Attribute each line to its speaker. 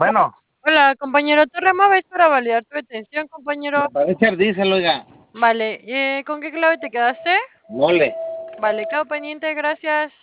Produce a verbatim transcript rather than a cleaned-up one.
Speaker 1: Bueno,
Speaker 2: Hola, compañero, te remueves para validar tu detención,
Speaker 1: me
Speaker 2: compañero.
Speaker 1: parece ardíselo, oiga.
Speaker 2: Vale, eh, ¿con qué clave te quedaste?
Speaker 1: Mole.
Speaker 2: Vale, quedo pendiente, gracias.